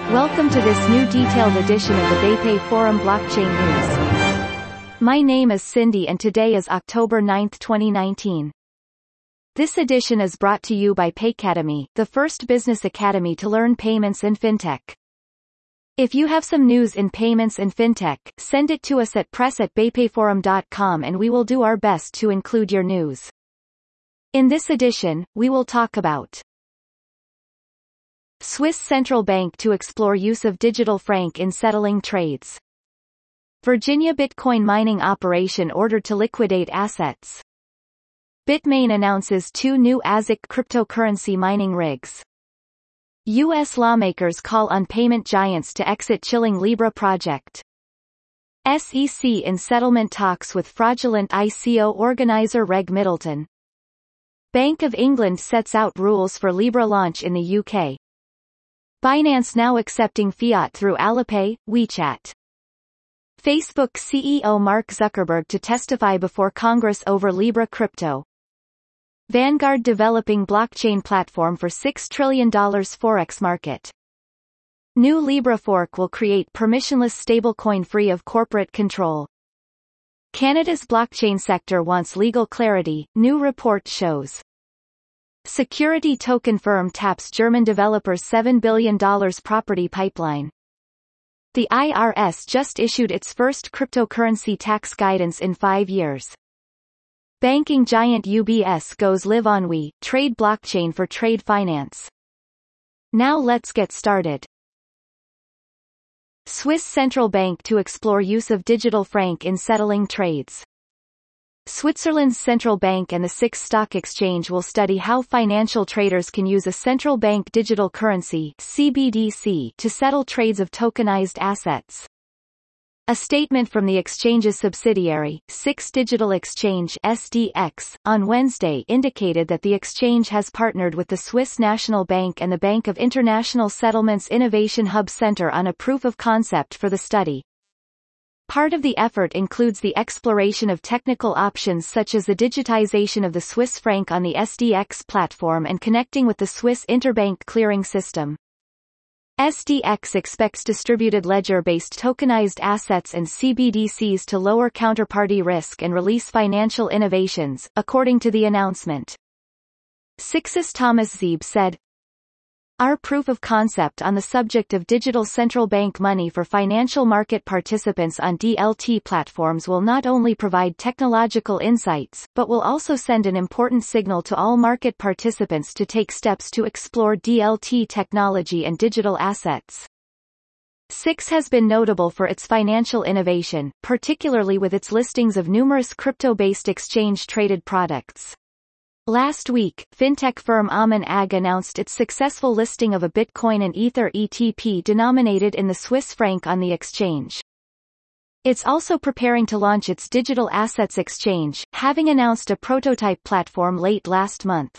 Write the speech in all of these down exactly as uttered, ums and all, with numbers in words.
Welcome to this new detailed edition of the BayPay Forum Blockchain News. My name is Cindy and today is October ninth twenty nineteen. This edition is brought to you by Paycademy, the first business academy to learn payments and fintech. If you have some news in payments and fintech, send it to us at press at baypayforum dot com and we will do our best to include your news. In this edition, we will talk about Swiss Central Bank to explore use of digital franc in settling trades. Virginia Bitcoin mining operation ordered to liquidate assets. Bitmain announces two new A S I C cryptocurrency mining rigs. U S lawmakers call on payment giants to exit chilling Libra project. S E C in settlement talks with fraudulent I C O organizer Reg Middleton. Bank of England sets out rules for Libra launch in the U K. Binance now accepting fiat through Alipay, WeChat. Facebook C E O Mark Zuckerberg to testify before Congress over Libra crypto. Vanguard developing blockchain platform for six trillion dollars Forex market. New Libra fork will create permissionless stablecoin free of corporate control. Canada's blockchain sector wants legal clarity, new report shows. Security token firm taps German developer's seven billion dollars property pipeline. The I R S just issued its first cryptocurrency tax guidance in five years. Banking giant U B S goes live on We, trade blockchain for trade finance. Now let's get started. Swiss Central Bank to explore use of digital franc in settling trades. Switzerland's central bank and the SIX stock exchange will study how financial traders can use a central bank digital currency C B D C to settle trades of tokenized assets. A statement from the exchange's subsidiary, SIX Digital Exchange S D X, on Wednesday indicated that the exchange has partnered with the Swiss National Bank and the Bank of International Settlements Innovation Hub Center on a proof of concept for the study. Part of the effort includes the exploration of technical options such as the digitization of the Swiss franc on the S D X platform and connecting with the Swiss interbank clearing system. S D X expects distributed ledger-based tokenized assets and C B D Cs to lower counterparty risk and release financial innovations, according to the announcement. SIX's Thomas Zeeb said, "Our proof of concept on the subject of digital central bank money for financial market participants on D L T platforms will not only provide technological insights, but will also send an important signal to all market participants to take steps to explore D L T technology and digital assets." SIX has been notable for its financial innovation, particularly with its listings of numerous crypto-based exchange-traded products. Last week, fintech firm Aman Ag announced its successful listing of a Bitcoin and Ether E T P denominated in the Swiss franc on the exchange. It's also preparing to launch its digital assets exchange, having announced a prototype platform late last month.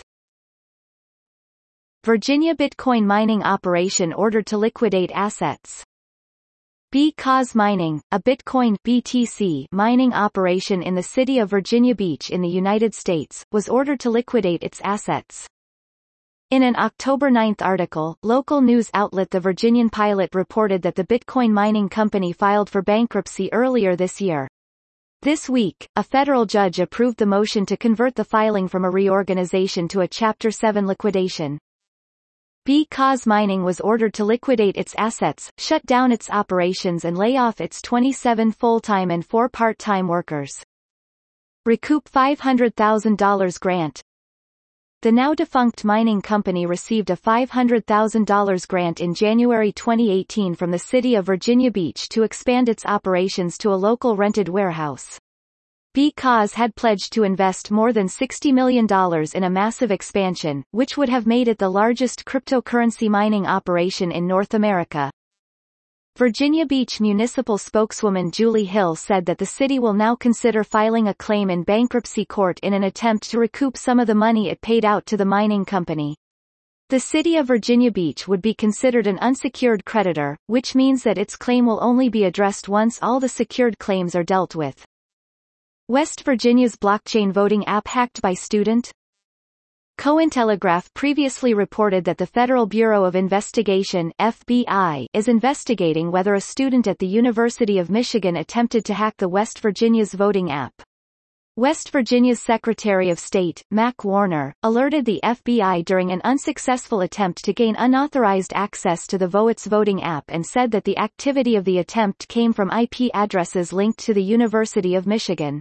Virginia Bitcoin mining operation ordered to liquidate assets. B C A S Mining, a Bitcoin B T C mining operation in the city of Virginia Beach in the United States, was ordered to liquidate its assets. In an October ninth article, local news outlet The Virginian Pilot reported that the Bitcoin mining company filed for bankruptcy earlier this year. This week, a federal judge approved the motion to convert the filing from a reorganization to a Chapter seven liquidation. B C A S Mining was ordered to liquidate its assets, shut down its operations and lay off its twenty-seven full-time and four part-time workers. Recoup five hundred thousand dollars grant. The now-defunct mining company received a five hundred thousand dollars grant in January twenty eighteen from the city of Virginia Beach to expand its operations to a local rented warehouse. B C A S had pledged to invest more than sixty million dollars in a massive expansion, which would have made it the largest cryptocurrency mining operation in North America. Virginia Beach municipal spokeswoman Julie Hill said that the city will now consider filing a claim in bankruptcy court in an attempt to recoup some of the money it paid out to the mining company. The city of Virginia Beach would be considered an unsecured creditor, which means that its claim will only be addressed once all the secured claims are dealt with. West Virginia's blockchain voting app hacked by student? Cointelegraph previously reported that the Federal Bureau of Investigation (F B I) is investigating whether a student at the University of Michigan attempted to hack the West Virginia's voting app. West Virginia's Secretary of State, Mac Warner, alerted the F B I during an unsuccessful attempt to gain unauthorized access to the Voate's voting app and said that the activity of the attempt came from I P addresses linked to the University of Michigan.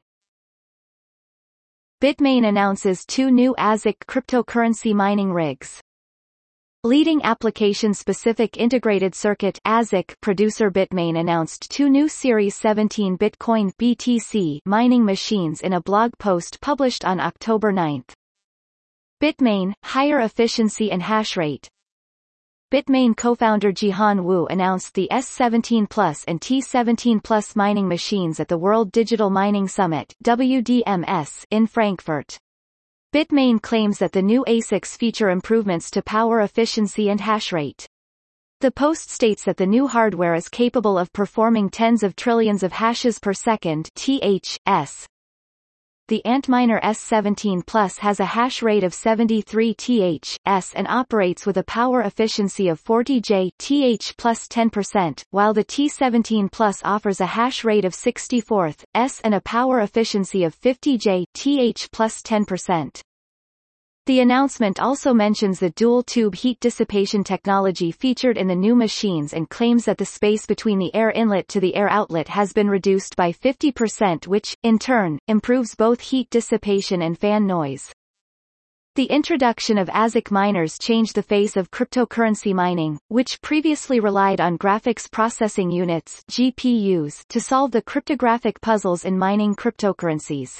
Bitmain announces two new A S I C cryptocurrency mining rigs. Leading application-specific integrated circuit (A S I C) producer Bitmain announced two new Series seventeen Bitcoin (B T C) mining machines in a blog post published on October ninth. Bitmain, higher efficiency and hash rate. Bitmain co-founder Jihan Wu announced the S seventeen Plus and T seventeen Plus mining machines at the World Digital Mining Summit (W D M S) in Frankfurt. Bitmain claims that the new A S I Cs feature improvements to power efficiency and hash rate. The post states that the new hardware is capable of performing tens of trillions of hashes per second (T H S). The Antminer S seventeen Plus has a hash rate of seventy-three T H S and operates with a power efficiency of forty J T H plus ten percent, while the T seventeen Plus offers a hash rate of sixty-four T S and a power efficiency of fifty J T H plus ten percent. The announcement also mentions the dual-tube heat dissipation technology featured in the new machines and claims that the space between the air inlet to the air outlet has been reduced by fifty percent, which, in turn, improves both heat dissipation and fan noise. The introduction of A S I C miners changed the face of cryptocurrency mining, which previously relied on graphics processing units (G P Us) to solve the cryptographic puzzles in mining cryptocurrencies.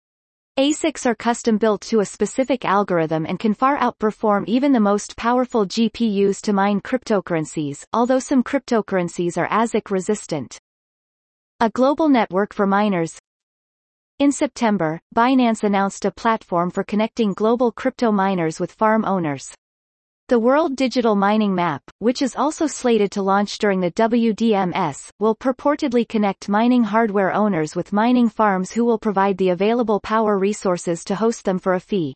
A S I Cs are custom-built to a specific algorithm and can far outperform even the most powerful G P Us to mine cryptocurrencies, although some cryptocurrencies are A S I C-resistant. A global network for miners. In September, Binance announced a platform for connecting global crypto miners with farm owners. The World Digital Mining Map, which is also slated to launch during the W D M S, will purportedly connect mining hardware owners with mining farms who will provide the available power resources to host them for a fee.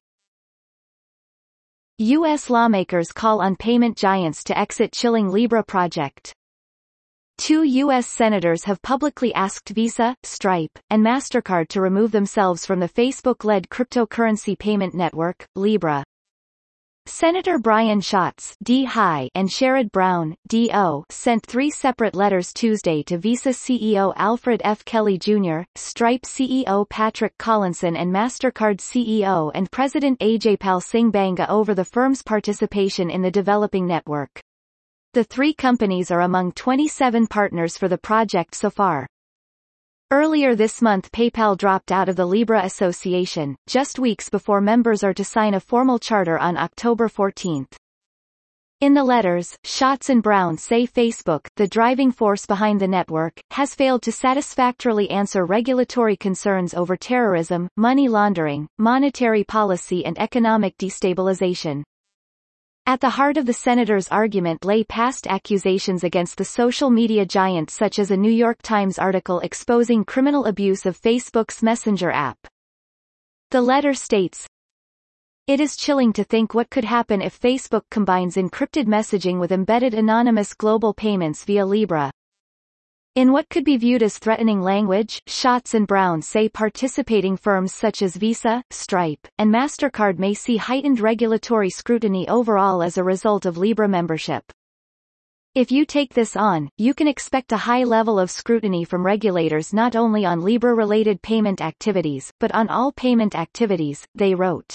U S lawmakers call on payment giants to exit chilling Libra project. Two U S senators have publicly asked Visa, Stripe, and MasterCard to remove themselves from the Facebook-led cryptocurrency payment network, Libra. Senator Brian Schatz D High and Sherrod Brown D O sent three separate letters Tuesday to Visa C E O Alfred F. Kelly Junior, Stripe C E O Patrick Collinson and MasterCard C E O and President Ajaypal Singh Banga over the firm's participation in the developing network. The three companies are among twenty-seven partners for the project so far. Earlier this month PayPal dropped out of the Libra Association, just weeks before members are to sign a formal charter on October fourteenth. In the letters, Schatz and Brown say Facebook, the driving force behind the network, has failed to satisfactorily answer regulatory concerns over terrorism, money laundering, monetary policy and economic destabilization. At the heart of the senator's argument lay past accusations against the social media giant, such as a New York Times article exposing criminal abuse of Facebook's Messenger app. The letter states, "It is chilling to think what could happen if Facebook combines encrypted messaging with embedded anonymous global payments via Libra." In what could be viewed as threatening language, Schatz and Brown say participating firms such as Visa, Stripe, and MasterCard may see heightened regulatory scrutiny overall as a result of Libra membership. If you take this on, you can expect a high level of scrutiny from regulators not only on Libra-related payment activities, but on all payment activities, they wrote.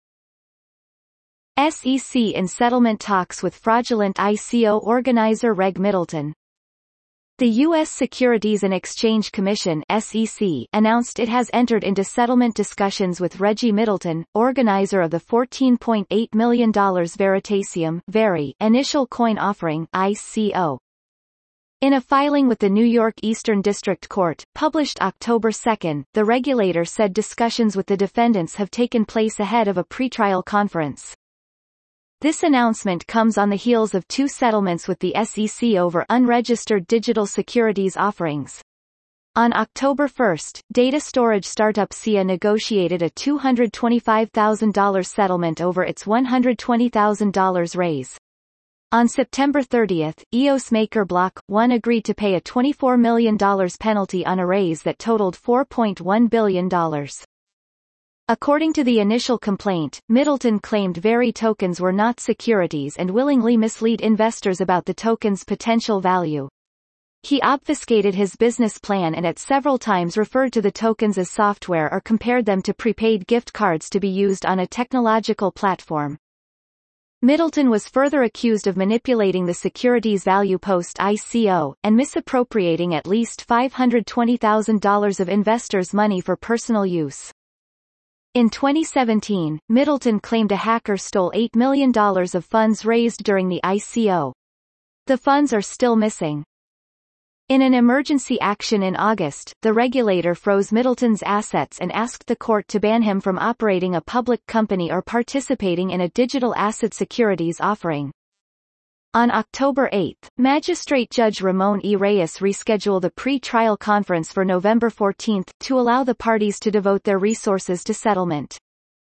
S E C in settlement talks with fraudulent I C O organizer Reg Middleton. The U S Securities and Exchange Commission (S E C) announced it has entered into settlement discussions with Reggie Middleton, organizer of the fourteen point eight million dollars Veritasium (Veri) initial coin offering I C O. In a filing with the New York Eastern District Court, published October second, the regulator said discussions with the defendants have taken place ahead of a pretrial conference. This announcement comes on the heels of two settlements with the S E C over unregistered digital securities offerings. On October first, data storage startup S I A negotiated a two hundred twenty-five thousand dollars settlement over its one hundred twenty thousand dollars raise. On September thirtieth, E O S maker Block one agreed to pay a twenty-four million dollars penalty on a raise that totaled four point one billion dollars. According to the initial complaint, Middleton claimed Very tokens were not securities and willingly mislead investors about the token's potential value. He obfuscated his business plan and at several times referred to the tokens as software or compared them to prepaid gift cards to be used on a technological platform. Middleton was further accused of manipulating the securities value post-I C O, and misappropriating at least five hundred twenty thousand dollars of investors' money for personal use. In twenty seventeen, Middleton claimed a hacker stole eight million dollars of funds raised during the I C O. The funds are still missing. In an emergency action in August, the regulator froze Middleton's assets and asked the court to ban him from operating a public company or participating in a digital asset securities offering. On October eighth, Magistrate Judge Ramon E. Reyes rescheduled the pre-trial conference for November fourteenth to allow the parties to devote their resources to settlement.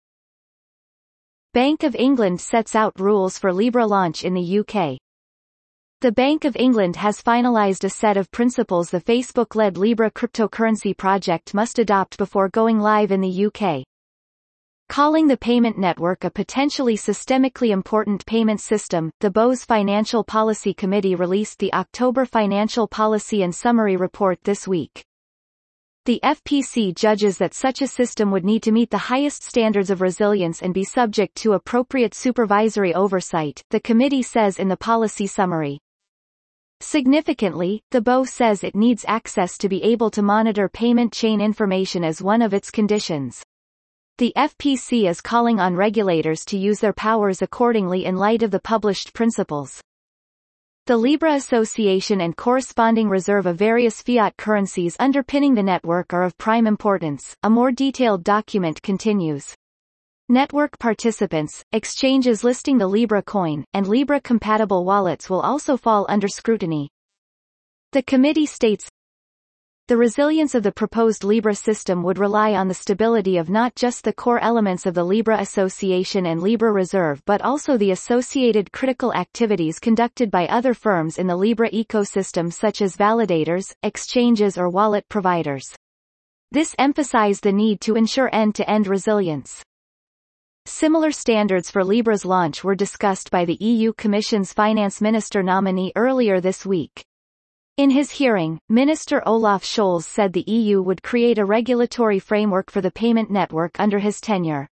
Bank of England sets out rules for Libra launch in the U K. The Bank of England has finalised a set of principles the Facebook-led Libra cryptocurrency project must adopt before going live in the U K. Calling the payment network a potentially systemically important payment system, the B O's Financial Policy Committee released the October Financial Policy and Summary Report this week. The F P C judges that such a system would need to meet the highest standards of resilience and be subject to appropriate supervisory oversight, the committee says in the policy summary. Significantly, the B O says it needs access to be able to monitor payment chain information as one of its conditions. The F P C is calling on regulators to use their powers accordingly in light of the published principles. The Libra Association and corresponding reserve of various fiat currencies underpinning the network are of prime importance, a more detailed document continues. Network participants, exchanges listing the Libra coin, and Libra-compatible wallets will also fall under scrutiny. The committee states, the resilience of the proposed Libra system would rely on the stability of not just the core elements of the Libra Association and Libra Reserve but also the associated critical activities conducted by other firms in the Libra ecosystem such as validators, exchanges or wallet providers. This emphasized the need to ensure end-to-end resilience. Similar standards for Libra's launch were discussed by the E U Commission's Finance Minister nominee earlier this week. In his hearing, Minister Olaf Scholz said the E U would create a regulatory framework for the payment network under his tenure.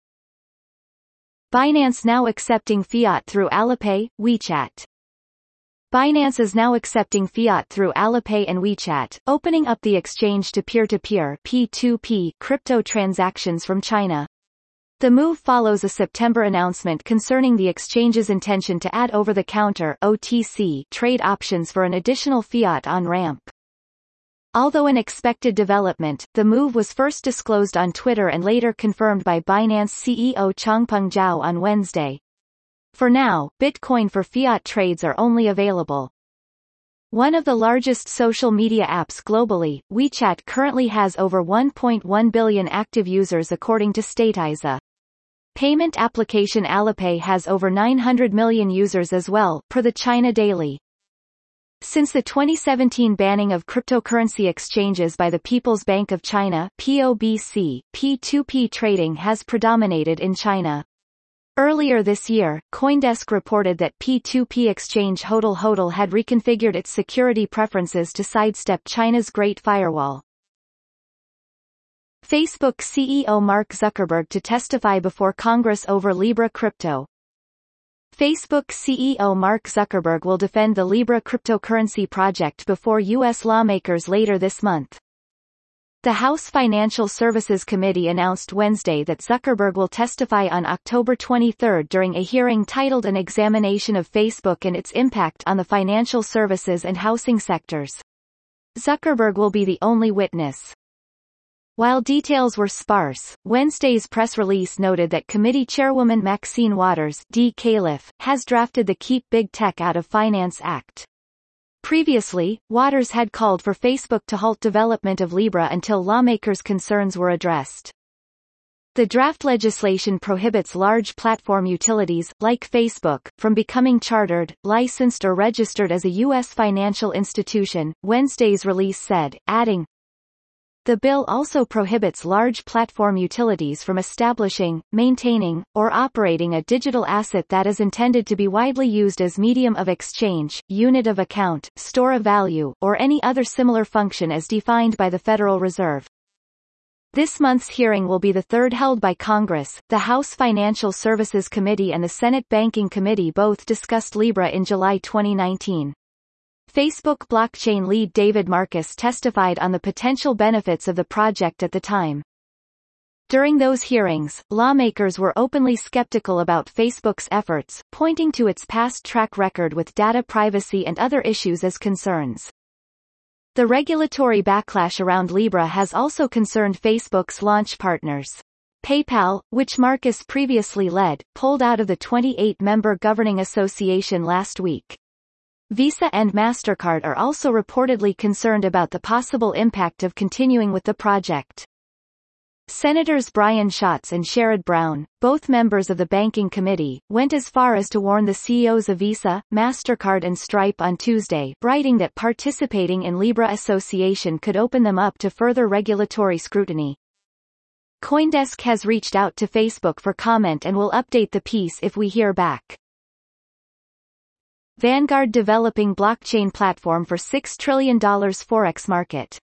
Binance now accepting fiat through Alipay, WeChat. Binance is now accepting fiat through Alipay and WeChat, opening up the exchange to peer-to-peer P two P crypto transactions from China. The move follows a September announcement concerning the exchange's intention to add over-the-counter O T C trade options for an additional fiat on-ramp. Although an expected development, the move was first disclosed on Twitter and later confirmed by Binance C E O Changpeng Zhao on Wednesday. For now, Bitcoin for fiat trades are only available. One of the largest social media apps globally, WeChat currently has over one point one billion active users according to Statista. Payment application Alipay has over nine hundred million users as well, per the China Daily. Since the twenty seventeen banning of cryptocurrency exchanges by the People's Bank of China (P O B C), P two P trading has predominated in China. Earlier this year, CoinDesk reported that P two P exchange HODL HODL had reconfigured its security preferences to sidestep China's Great Firewall. Facebook C E O Mark Zuckerberg to testify before Congress over Libra crypto. Facebook C E O Mark Zuckerberg will defend the Libra cryptocurrency project before U S lawmakers later this month. The House Financial Services Committee announced Wednesday that Zuckerberg will testify on October twenty-third during a hearing titled An Examination of Facebook and Its Impact on the Financial Services and Housing Sectors. Zuckerberg will be the only witness. While details were sparse, Wednesday's press release noted that committee chairwoman Maxine Waters D. Califf, has drafted the Keep Big Tech Out of Finance Act. Previously, Waters had called for Facebook to halt development of Libra until lawmakers' concerns were addressed. The draft legislation prohibits large platform utilities, like Facebook, from becoming chartered, licensed or registered as a U S financial institution, Wednesday's release said, adding, the bill also prohibits large platform utilities from establishing, maintaining, or operating a digital asset that is intended to be widely used as medium of exchange, unit of account, store of value, or any other similar function as defined by the Federal Reserve. This month's hearing will be the third held by Congress. The House Financial Services Committee and the Senate Banking Committee both discussed Libra in July twenty nineteen. Facebook blockchain lead David Marcus testified on the potential benefits of the project at the time. During those hearings, lawmakers were openly skeptical about Facebook's efforts, pointing to its past track record with data privacy and other issues as concerns. The regulatory backlash around Libra has also concerned Facebook's launch partners. PayPal, which Marcus previously led, pulled out of the twenty-eight member governing association last week. Visa and MasterCard are also reportedly concerned about the possible impact of continuing with the project. Senators Brian Schatz and Sherrod Brown, both members of the Banking Committee, went as far as to warn the C E Os of Visa, MasterCard and Stripe on Tuesday, writing that participating in Libra association could open them up to further regulatory scrutiny. CoinDesk has reached out to Facebook for comment and will update the piece if we hear back. Vanguard developing blockchain platform for six trillion dollars Forex market.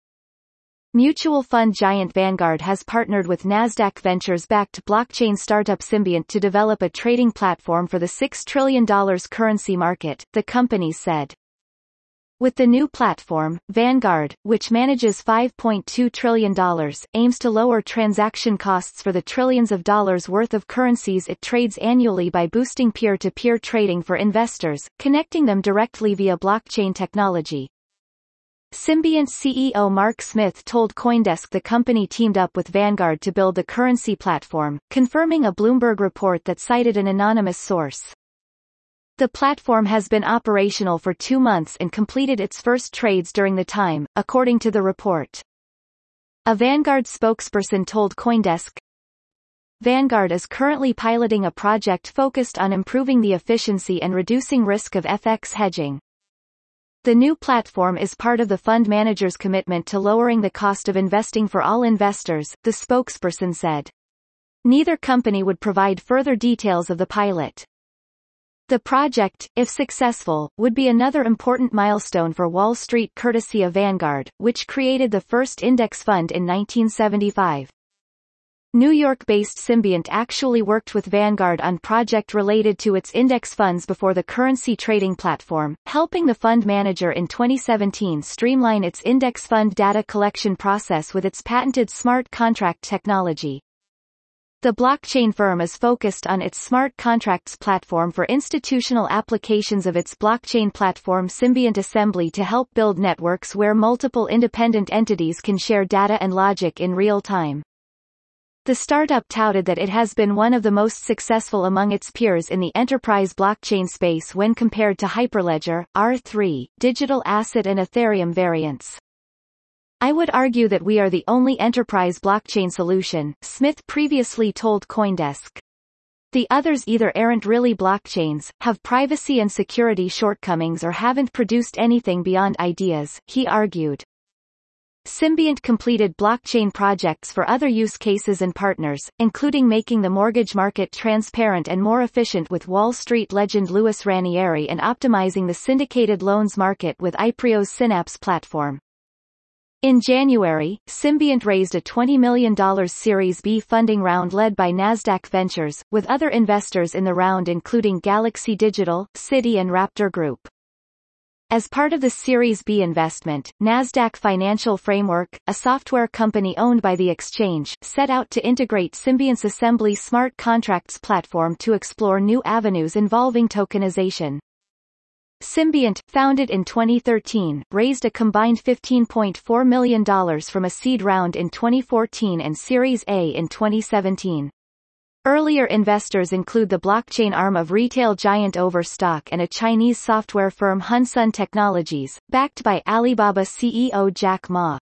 Mutual fund giant Vanguard has partnered with Nasdaq Ventures-backed blockchain startup Symbiont to develop a trading platform for the six trillion dollars currency market, the company said. With the new platform, Vanguard, which manages five point two trillion dollars, aims to lower transaction costs for the trillions of dollars worth of currencies it trades annually by boosting peer-to-peer trading for investors, connecting them directly via blockchain technology. Symbiont C E O Mark Smith told CoinDesk the company teamed up with Vanguard to build the currency platform, confirming a Bloomberg report that cited an anonymous source. The platform has been operational for two months and completed its first trades during the time, according to the report. A Vanguard spokesperson told CoinDesk, Vanguard is currently piloting a project focused on improving the efficiency and reducing risk of F X hedging. The new platform is part of the fund manager's commitment to lowering the cost of investing for all investors, the spokesperson said. Neither company would provide further details of the pilot. The project, if successful, would be another important milestone for Wall Street courtesy of Vanguard, which created the first index fund in nineteen seventy-five. New York-based Symbiont actually worked with Vanguard on project related to its index funds before the currency trading platform, helping the fund manager in twenty seventeen streamline its index fund data collection process with its patented smart contract technology. The blockchain firm is focused on its smart contracts platform for institutional applications of its blockchain platform Symbiont Assembly to help build networks where multiple independent entities can share data and logic in real time. The startup touted that it has been one of the most successful among its peers in the enterprise blockchain space when compared to Hyperledger, R three, digital asset and Ethereum variants. I would argue that we are the only enterprise blockchain solution, Smith previously told CoinDesk. The others either aren't really blockchains, have privacy and security shortcomings or haven't produced anything beyond ideas, he argued. Symbiont completed blockchain projects for other use cases and partners, including making the mortgage market transparent and more efficient with Wall Street legend Louis Ranieri and optimizing the syndicated loans market with Iprio's Synapse platform. In January, Symbiont raised a twenty million dollars Series B funding round led by Nasdaq Ventures, with other investors in the round including Galaxy Digital, Citi and Raptor Group. As part of the Series B investment, Nasdaq Financial Framework, a software company owned by the exchange, set out to integrate Symbiont's Assembly smart contracts platform to explore new avenues involving tokenization. Symbiont, founded in twenty thirteen, raised a combined fifteen point four million dollars from a seed round in twenty fourteen and Series A in twenty seventeen. Earlier investors include the blockchain arm of retail giant Overstock and a Chinese software firm Hunsun Technologies, backed by Alibaba C E O Jack Ma.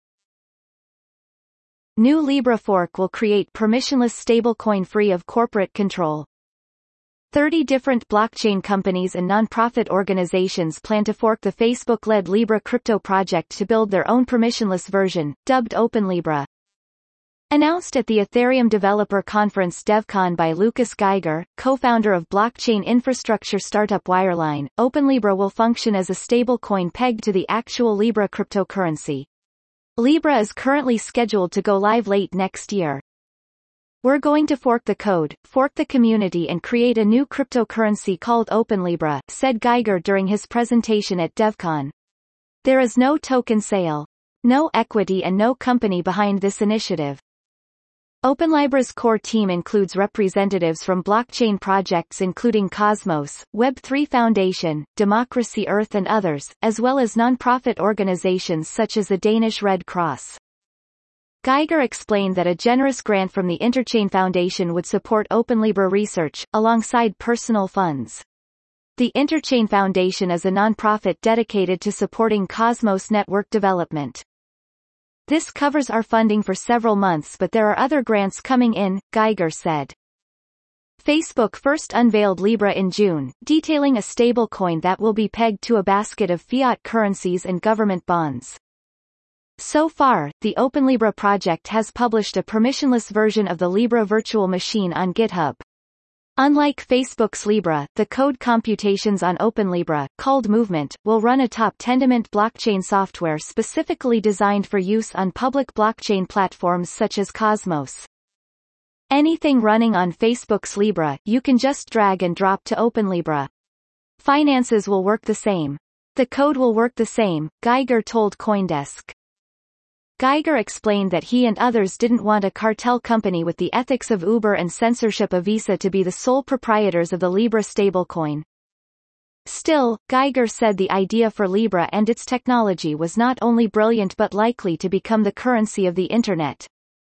New Libra fork will create permissionless stablecoin free of corporate control. thirty different blockchain companies and non-profit organizations plan to fork the Facebook-led Libra crypto project to build their own permissionless version, dubbed OpenLibra. Announced at the Ethereum Developer Conference DevCon by Lucas Geiger, co-founder of blockchain infrastructure startup Wireline, OpenLibra will function as a stablecoin pegged to the actual Libra cryptocurrency. Libra is currently scheduled to go live late next year. We're going to fork the code, fork the community and create a new cryptocurrency called OpenLibra, said Geiger during his presentation at DevCon. There is no token sale, no equity and no company behind this initiative. OpenLibra's core team includes representatives from blockchain projects including Cosmos, Web three Foundation, Democracy Earth and others, as well as non-profit organizations such as the Danish Red Cross. Geiger explained that a generous grant from the Interchain Foundation would support OpenLibra research, alongside personal funds. The Interchain Foundation is a nonprofit dedicated to supporting Cosmos network development. This covers our funding for several months, but there are other grants coming in, Geiger said. Facebook first unveiled Libra in June, detailing a stablecoin that will be pegged to a basket of fiat currencies and government bonds. So far, the OpenLibra project has published a permissionless version of the Libra virtual machine on GitHub. Unlike Facebook's Libra, the code computations on OpenLibra, called Movement, will run atop Tendermint blockchain software specifically designed for use on public blockchain platforms such as Cosmos. Anything running on Facebook's Libra, you can just drag and drop to OpenLibra. Finances will work the same. The code will work the same, Geiger told CoinDesk. Geiger explained that he and others didn't want a cartel company with the ethics of Uber and censorship of Visa to be the sole proprietors of the Libra stablecoin. Still, Geiger said the idea for Libra and its technology was not only brilliant but likely to become the currency of the Internet.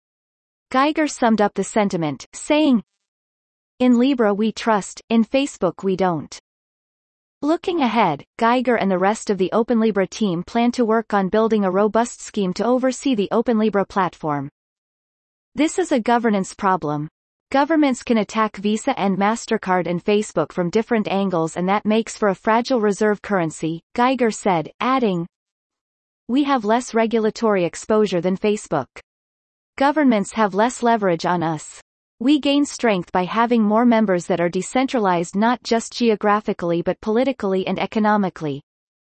Geiger summed up the sentiment, saying, "In Libra we trust, in Facebook we don't." Looking ahead, Geiger and the rest of the OpenLibra team plan to work on building a robust scheme to oversee the OpenLibra platform. This is a governance problem. Governments can attack Visa and MasterCard and Facebook from different angles, and that makes for a fragile reserve currency, Geiger said, adding, "We have less regulatory exposure than Facebook. Governments have less leverage on us. We gain strength by having more members that are decentralized not just geographically but politically and economically."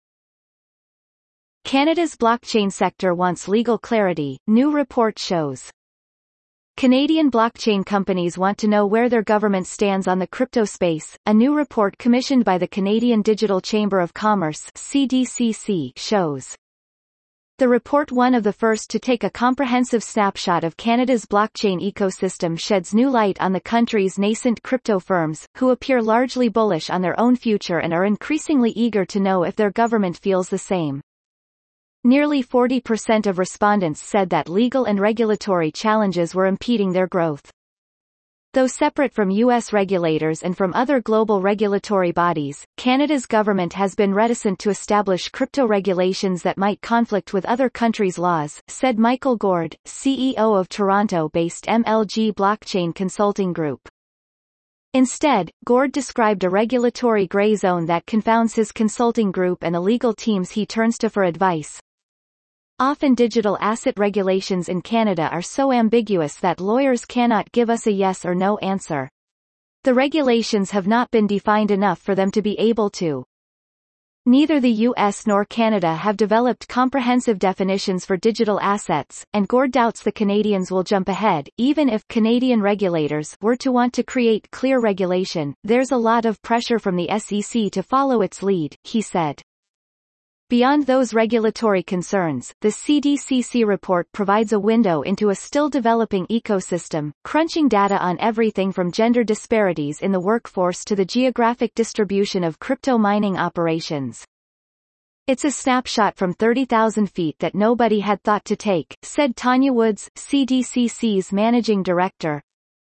Canada's blockchain sector wants legal clarity, new report shows. Canadian blockchain companies want to know where their government stands on the crypto space, a new report commissioned by the Canadian Digital Chamber of Commerce C D C C shows. The report, one of the first to take a comprehensive snapshot of Canada's blockchain ecosystem, sheds new light on the country's nascent crypto firms, who appear largely bullish on their own future and are increasingly eager to know if their government feels the same. Nearly forty percent of respondents said that legal and regulatory challenges were impeding their growth. Though separate from U S regulators and from other global regulatory bodies, Canada's government has been reticent to establish crypto regulations that might conflict with other countries' laws, said Michael Gord, C E O of Toronto-based M L G Blockchain Consulting Group. Instead, Gord described a regulatory gray zone that confounds his consulting group and the legal teams he turns to for advice. Often digital asset regulations in Canada are so ambiguous that lawyers cannot give us a yes or no answer. The regulations have not been defined enough for them to be able to. Neither the U S nor Canada have developed comprehensive definitions for digital assets, and Gord doubts the Canadians will jump ahead. Even if Canadian regulators were to want to create clear regulation, there's a lot of pressure from the S E C to follow its lead, he said. Beyond those regulatory concerns, the C D C C report provides a window into a still developing ecosystem, crunching data on everything from gender disparities in the workforce to the geographic distribution of crypto mining operations. "It's a snapshot from thirty thousand feet that nobody had thought to take," said Tanya Woods, C D C C's managing director.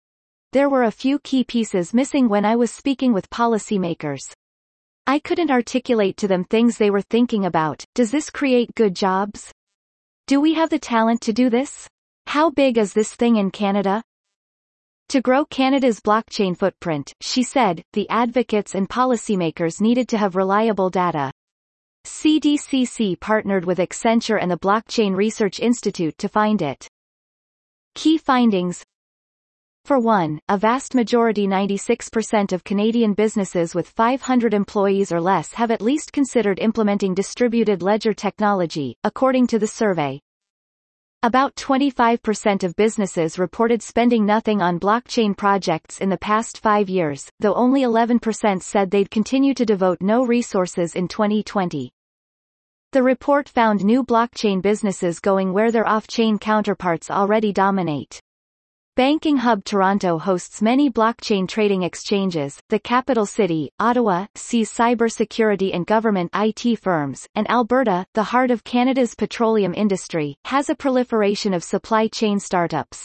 there were a few key pieces missing when I was speaking with policymakers. I couldn't articulate to them things they were thinking about. Does this create good jobs? Do we have the talent to do this? How big is this thing in Canada? To grow Canada's blockchain footprint, she said, the advocates and policymakers needed to have reliable data. C D C C partnered with Accenture and the Blockchain Research Institute to find it. Key findings. For one, a vast majority ninety-six percent of Canadian businesses with five hundred employees or less have at least considered implementing distributed ledger technology, according to the survey. About twenty-five percent of businesses reported spending nothing on blockchain projects in the past five years, though only eleven percent said they'd continue to devote no resources in twenty twenty. The report found new blockchain businesses going where their off-chain counterparts already dominate. Banking Hub Toronto hosts many blockchain trading exchanges, the capital city, Ottawa, sees cybersecurity and government I T firms, and Alberta, the heart of Canada's petroleum industry, has a proliferation of supply chain startups.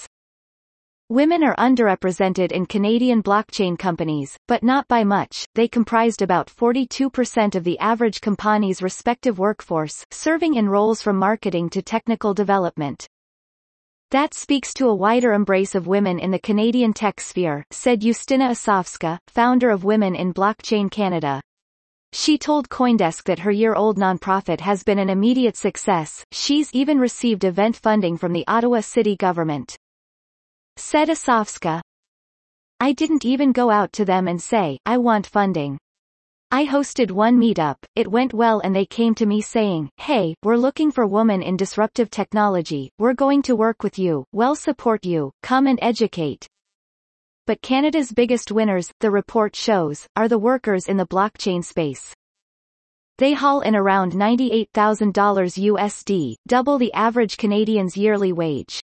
Women are underrepresented in Canadian blockchain companies, but not by much. They comprised about forty-two percent of the average company's respective workforce, serving in roles from marketing to technical development. That speaks to a wider embrace of women in the Canadian tech sphere, said Justyna Osowska, founder of Women in Blockchain Canada. She told CoinDesk that her year-old nonprofit has been an immediate success. She's even received event funding from the Ottawa city government. Said Osowska, I didn't even go out to them and say, I want funding. I hosted one meetup, it went well and they came to me saying, hey, we're looking for women in disruptive technology, we're going to work with you, we'll support you, come and educate. But Canada's biggest winners, the report shows, are the workers in the blockchain space. They haul in around ninety-eight thousand dollars U S D, double the average Canadian's yearly wage.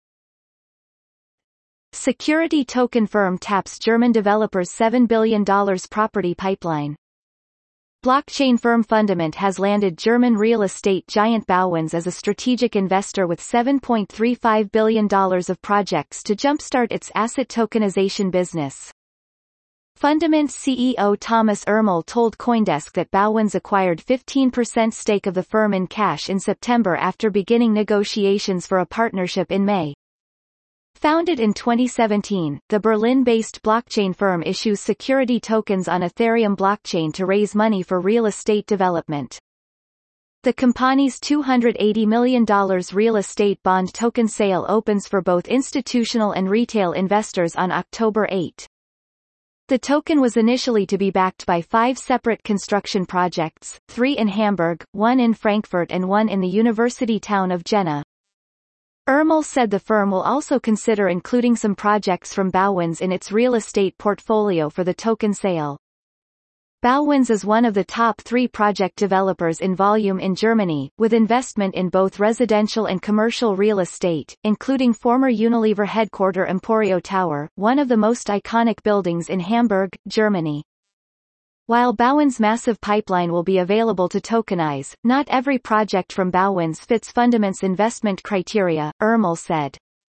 Security token firm taps German developers seven billion dollars property pipeline. Blockchain firm Fundament has landed German real estate giant Bauwens as a strategic investor with seven point three five billion dollars of projects to jumpstart its asset tokenization business. Fundament C E O Thomas Ermel told CoinDesk that Bauwens acquired fifteen percent stake of the firm in cash in September after beginning negotiations for a partnership in May. Founded in twenty seventeen, the Berlin-based blockchain firm issues security tokens on Ethereum blockchain to raise money for real estate development. The company's two hundred eighty million dollars real estate bond token sale opens for both institutional and retail investors on October eighth. The token was initially to be backed by five separate construction projects, three in Hamburg, one in Frankfurt and one in the university town of Jena. Ermel said the firm will also consider including some projects from Bauwens in its real estate portfolio for the token sale. Bauwens is one of the top three project developers in volume in Germany, with investment in both residential and commercial real estate, including former Unilever headquarter Emporio Tower, one of the most iconic buildings in Hamburg, Germany. While Bauwens' massive pipeline will be available to tokenize, not every project from Bauwens fits Fundament's investment criteria, Ermel said.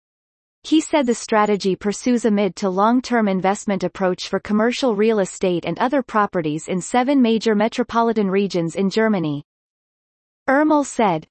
He said the strategy pursues a mid to long-term investment approach for commercial real estate and other properties in seven major metropolitan regions in Germany. Ermel said,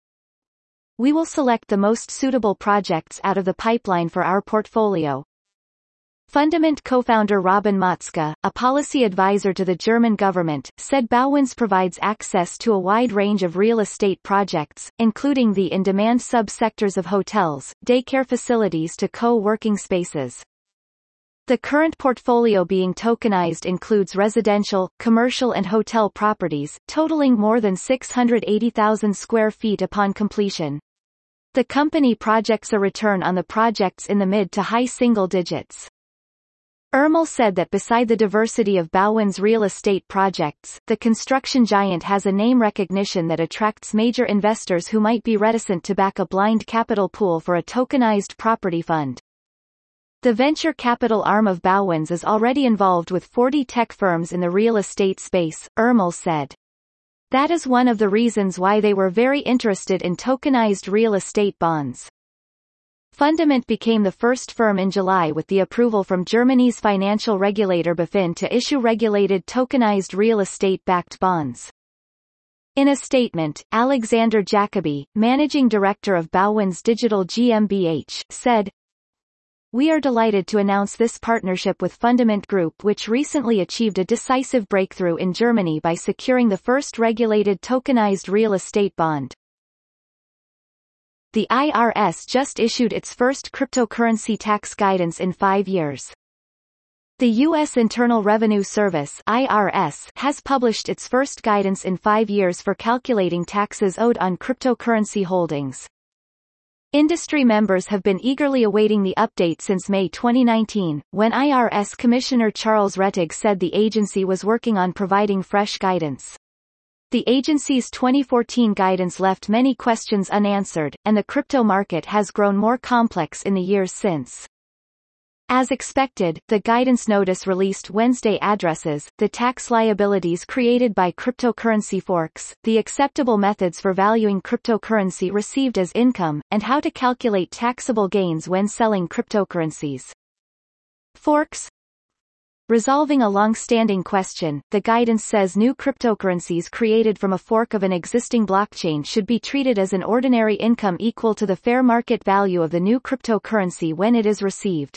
we will select the most suitable projects out of the pipeline for our portfolio. Fundament co-founder Robin Motzka, a policy advisor to the German government, said Bauwens provides access to a wide range of real estate projects, including the in-demand sub-sectors of hotels, daycare facilities to co-working spaces. The current portfolio being tokenized includes residential, commercial and hotel properties, totaling more than six hundred eighty thousand square feet upon completion. The company projects a return on the projects in the mid to high single digits. Ermel said that beside the diversity of Bauwens' real estate projects, the construction giant has a name recognition that attracts major investors who might be reticent to back a blind capital pool for a tokenized property fund. The venture capital arm of Bauwens is already involved with forty tech firms in the real estate space, Ermel said. That is one of the reasons why they were very interested in tokenized real estate bonds. Fundament became the first firm in July with the approval from Germany's financial regulator BaFin to issue regulated tokenized real estate-backed bonds. In a statement, Alexander Jacobi, managing director of Bauwens Digital GmbH, said, "We are delighted to announce this partnership with Fundament Group, which recently achieved a decisive breakthrough in Germany by securing the first regulated tokenized real estate bond." The I R S just issued its first cryptocurrency tax guidance in five years. The U S Internal Revenue Service (I R S) has published its first guidance in five years for calculating taxes owed on cryptocurrency holdings. Industry members have been eagerly awaiting the update since May twenty nineteen, when I R S Commissioner Charles Rettig said the agency was working on providing fresh guidance. The agency's twenty fourteen guidance left many questions unanswered, and the crypto market has grown more complex in the years since. As expected, the guidance notice released Wednesday addresses the tax liabilities created by cryptocurrency forks, the acceptable methods for valuing cryptocurrency received as income, and how to calculate taxable gains when selling cryptocurrencies. Forks. Resolving a long-standing question, the guidance says new cryptocurrencies created from a fork of an existing blockchain should be treated as an ordinary income equal to the fair market value of the new cryptocurrency when it is received.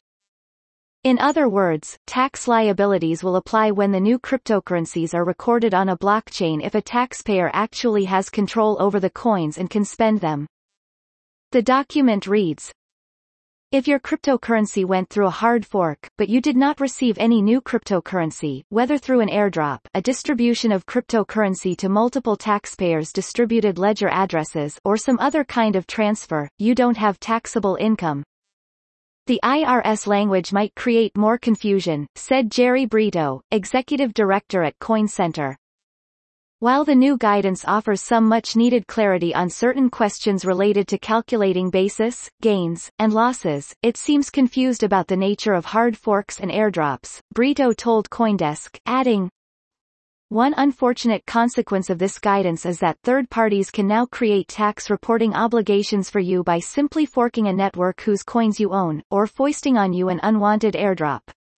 In other words, tax liabilities will apply when the new cryptocurrencies are recorded on a blockchain if a taxpayer actually has control over the coins and can spend them. The document reads, "If your cryptocurrency went through a hard fork, but you did not receive any new cryptocurrency, whether through an airdrop, a distribution of cryptocurrency to multiple taxpayers' distributed ledger addresses, or some other kind of transfer, you don't have taxable income." The I R S language might create more confusion, said Jerry Brito, executive director at Coin Center. While the new guidance offers some much-needed clarity on certain questions related to calculating basis, gains, and losses, it seems confused about the nature of hard forks and airdrops, Brito told CoinDesk, adding, "One unfortunate consequence of this guidance is that third parties can now create tax reporting obligations for you by simply forking a network whose coins you own, or foisting on you an unwanted airdrop."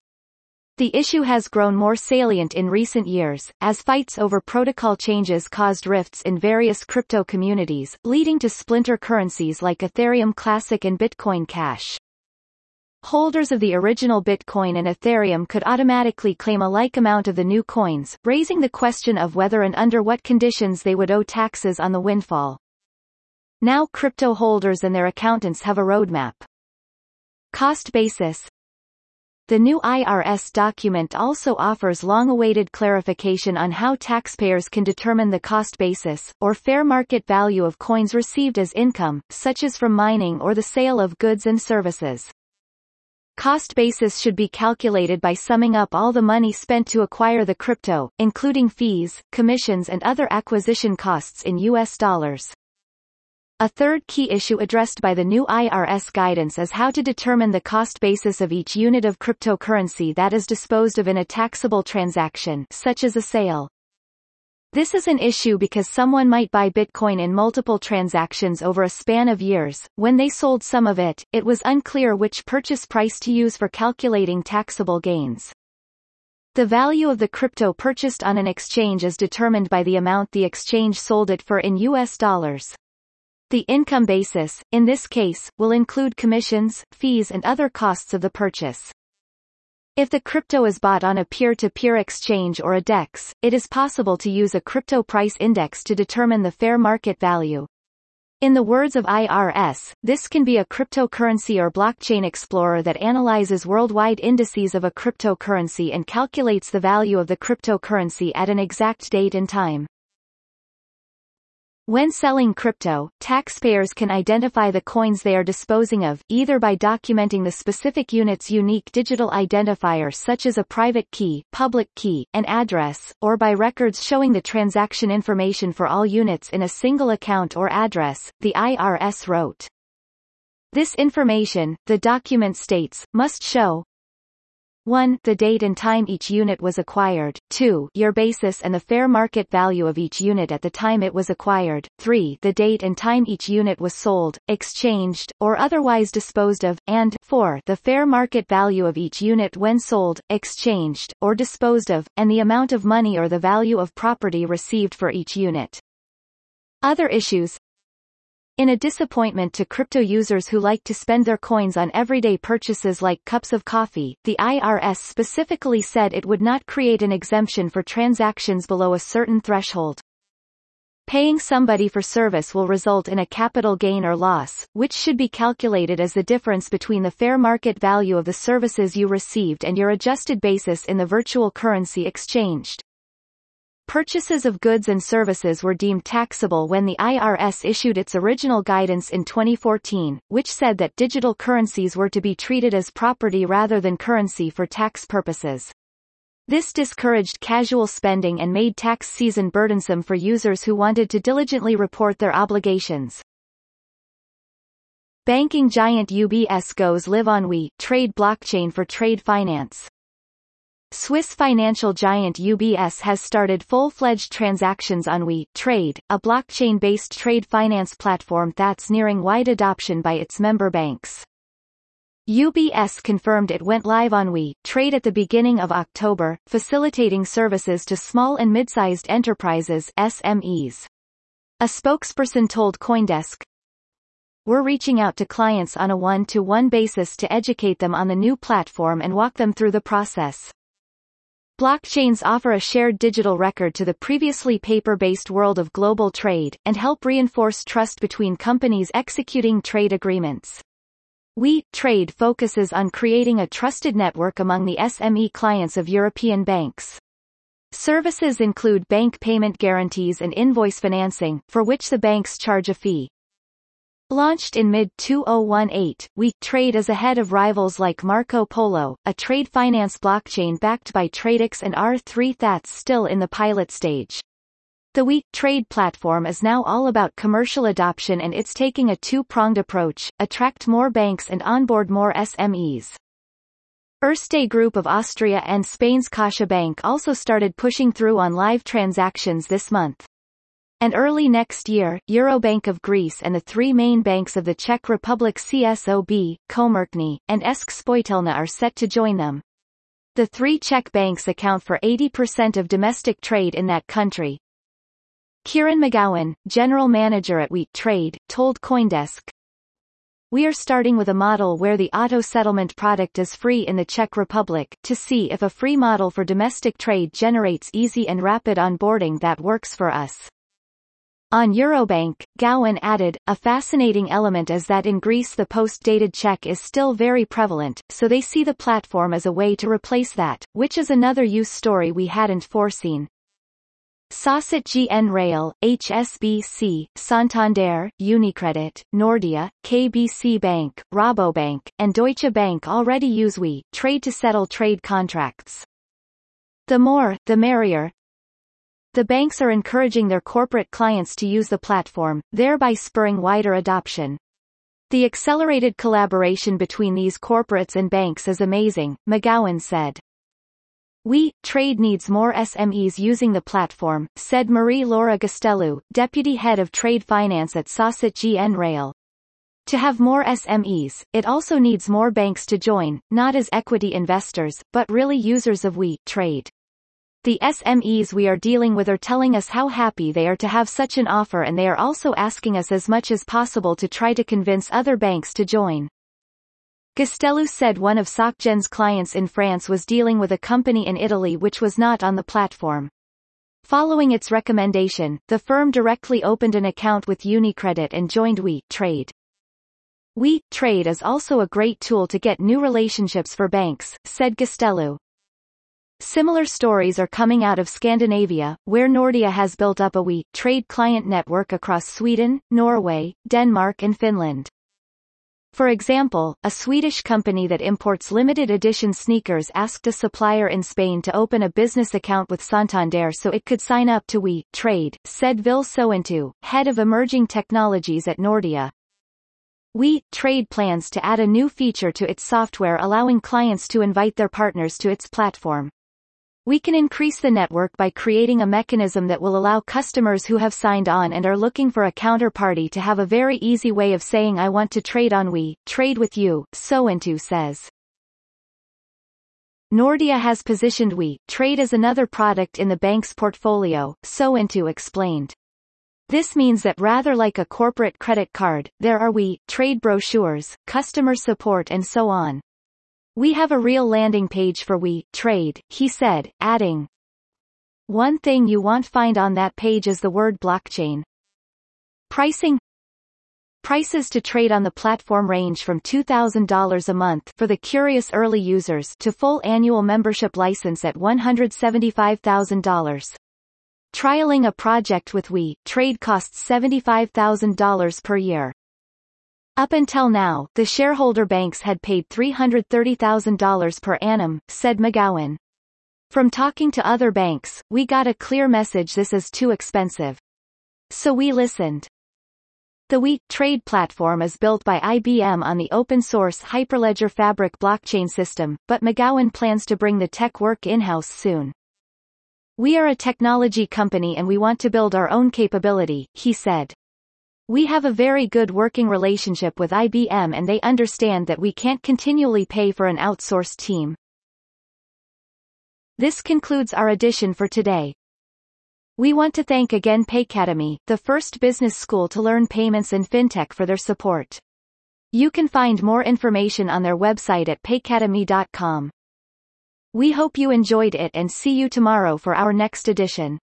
The issue has grown more salient in recent years, as fights over protocol changes caused rifts in various crypto communities, leading to splinter currencies like Ethereum Classic and Bitcoin Cash. Holders of the original Bitcoin and Ethereum could automatically claim a like amount of the new coins, raising the question of whether and under what conditions they would owe taxes on the windfall. Now crypto holders and their accountants have a roadmap. Cost basis. The new I R S document also offers long-awaited clarification on how taxpayers can determine the cost basis, or fair market value of coins received as income, such as from mining or the sale of goods and services. Cost basis should be calculated by summing up all the money spent to acquire the crypto, including fees, commissions and other acquisition costs in U S dollars. A third key issue addressed by the new I R S guidance is how to determine the cost basis of each unit of cryptocurrency that is disposed of in a taxable transaction, such as a sale. This is an issue because someone might buy Bitcoin in multiple transactions over a span of years. When they sold some of it, it was unclear which purchase price to use for calculating taxable gains. The value of the crypto purchased on an exchange is determined by the amount the exchange sold it for in U S dollars. The income basis, in this case, will include commissions, fees and other costs of the purchase. If the crypto is bought on a peer-to-peer exchange or a DEX, it is possible to use a crypto price index to determine the fair market value. In the words of I R S, this can be a cryptocurrency or blockchain explorer that analyzes worldwide indices of a cryptocurrency and calculates the value of the cryptocurrency at an exact date and time. When selling crypto, taxpayers can identify the coins they are disposing of, either by documenting the specific unit's unique digital identifier such as a private key, public key, and address, or by records showing the transaction information for all units in a single account or address, the I R S wrote. This information, the document states, must show one The date and time each unit was acquired, two Year basis and the fair market value of each unit at the time it was acquired, three The date and time each unit was sold, exchanged, or otherwise disposed of, and four The fair market value of each unit when sold, exchanged, or disposed of, and the amount of money or the value of property received for each unit. Other issues. In a disappointment to crypto users who like to spend their coins on everyday purchases like cups of coffee, the I R S specifically said it would not create an exemption for transactions below a certain threshold. Paying somebody for service will result in a capital gain or loss, which should be calculated as the difference between the fair market value of the services you received and your adjusted basis in the virtual currency exchanged. Purchases of goods and services were deemed taxable when the I R S issued its original guidance in twenty fourteen, which said that digital currencies were to be treated as property rather than currency for tax purposes. This discouraged casual spending and made tax season burdensome for users who wanted to diligently report their obligations. Banking giant U B S goes live on WeTrade blockchain for trade finance. Swiss financial giant U B S has started full-fledged transactions on WeTrade, a blockchain-based trade finance platform that's nearing wide adoption by its member banks. U B S confirmed it went live on WeTrade at the beginning of October, facilitating services to small and mid-sized enterprises (S M Es). A spokesperson told CoinDesk, "We're reaching out to clients on a one-to-one basis to educate them on the new platform and walk them through the process." Blockchains offer a shared digital record to the previously paper-based world of global trade, and help reinforce trust between companies executing trade agreements. WeTrade focuses on creating a trusted network among the S M E clients of European banks. Services include bank payment guarantees and invoice financing, for which the banks charge a fee. Launched in mid twenty eighteen, WeTrade is ahead of rivals like Marco Polo, a trade finance blockchain backed by Tradex and R three that's still in the pilot stage. The WeTrade platform is now all about commercial adoption, and it's taking a two-pronged approach: attract more banks and onboard more S M Es. Erste Group of Austria and Spain's CaixaBank also started pushing through on live transactions this month. And early next year, Eurobank of Greece and the three main banks of the Czech Republic C S O B, Komerční, and Česká spořitelna are set to join them. The three Czech banks account for eighty percent of domestic trade in that country. Kieran McGowan, general manager at WeTrade, told CoinDesk, "We are starting with a model where the auto settlement product is free in the Czech Republic, to see if a free model for domestic trade generates easy and rapid onboarding that works for us." On Eurobank, Gowan added, "A fascinating element is that in Greece the post-dated check is still very prevalent, so they see the platform as a way to replace that, which is another use story we hadn't foreseen." Société Générale, H S B C, Santander, UniCredit, Nordea, K B C Bank, Rabobank, and Deutsche Bank already use WeTrade to settle trade contracts. The more, the merrier. The banks are encouraging their corporate clients to use the platform, thereby spurring wider adoption. "The accelerated collaboration between these corporates and banks is amazing," McGowan said. WeTrade needs more S M Es using the platform, said Marie-Laure Gastelou, deputy head of trade finance at Société Générale. To have more S M Es, it also needs more banks to join, not as equity investors, but really users of WeTrade. The S M Es we are dealing with are telling us how happy they are to have such an offer, and they are also asking us as much as possible to try to convince other banks to join. Gastelou said one of SocGen's clients in France was dealing with a company in Italy which was not on the platform. Following its recommendation, the firm directly opened an account with UniCredit and joined WeTrade. WeTrade is also a great tool to get new relationships for banks, said Gastelou. Similar stories are coming out of Scandinavia, where Nordea has built up a WeTrade client network across Sweden, Norway, Denmark and Finland. For example, a Swedish company that imports limited edition sneakers asked a supplier in Spain to open a business account with Santander so it could sign up to WeTrade, said Vil Sointu, head of emerging technologies at Nordea. We Trade plans to add a new feature to its software allowing clients to invite their partners to its platform. We can increase the network by creating a mechanism that will allow customers who have signed on and are looking for a counterparty to have a very easy way of saying I want to trade on We Trade with you, Sointu says. Nordea has positioned We Trade as another product in the bank's portfolio, Sointu explained. This means that rather like a corporate credit card, there are We Trade brochures, customer support and so on. We have a real landing page for We Trade, he said, adding, one thing you won't find on that page is the word blockchain. Pricing. Prices to trade on the platform range from two thousand dollars a month for the curious early users to full annual membership license at one hundred seventy-five thousand dollars. Trialing a project with We Trade costs seventy-five thousand dollars per year. Up until now, the shareholder banks had paid three hundred thirty thousand dollars per annum, said McGowan. From talking to other banks, we got a clear message: this is too expensive. So we listened. The We Trade platform is built by I B M on the open-source Hyperledger Fabric blockchain system, but McGowan plans to bring the tech work in-house soon. We are a technology company and we want to build our own capability, he said. We have a very good working relationship with I B M and they understand that we can't continually pay for an outsourced team. This concludes our edition for today. We want to thank again Paycademy, the first business school to learn payments and fintech, for their support. You can find more information on their website at paycademy dot com. We hope you enjoyed it and see you tomorrow for our next edition.